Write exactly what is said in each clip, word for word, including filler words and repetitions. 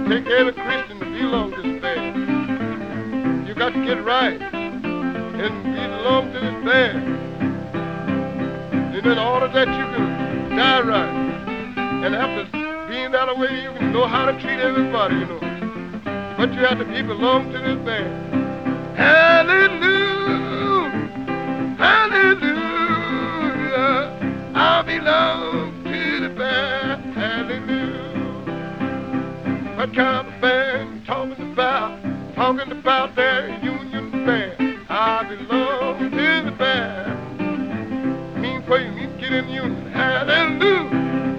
take every Christian to belong to this band. You got to get right and belong to this band. And in order that you can die right, and after being that way, you can know how to treat everybody, you know. But you have to be belong to this band. Hallelujah, hallelujah, I belong to the band. Hallelujah. What kind of band you talking about? Talking about that union band. I belong to the band. Mean for you need to get in union. Hallelujah,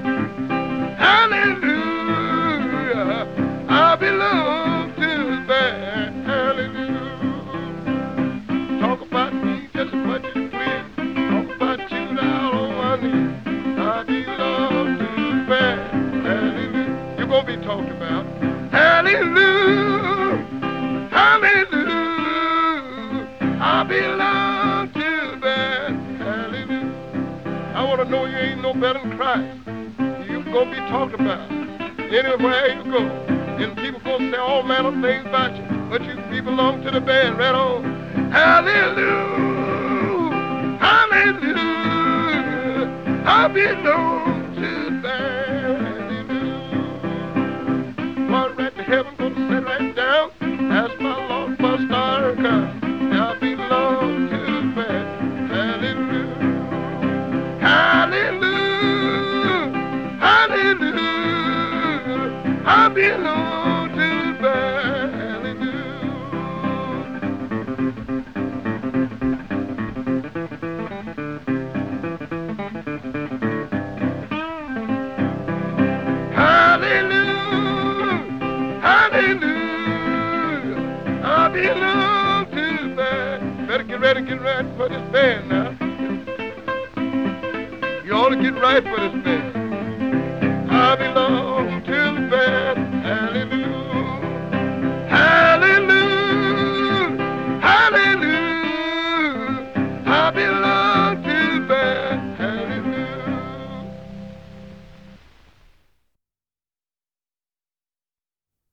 hallelujah, I belong to the band. Hallelujah. Talk about me just as much as you please. Talk about you down on my knees. I belong to the band. Hallelujah. You're going to be talked about. Hallelujah, hallelujah, I belong to the band. Hallelujah. I want to know you ain't no better than Christ. You're going to be talked about anywhere you go. And people going to say all manner of things about you. But you, you belong to the band right on. Hallelujah, hallelujah, I belong to the band. Hallelujah. Going right to heaven, going to sit right down. Ask my Lord for a star to come. I belong to the band. Hallelujah, hallelujah, hallelujah, I belong to the band. Hallelujah, hallelujah, I belong to the band. Better get ready, get ready for this band now. You ought to get right for this band. I belong to the band.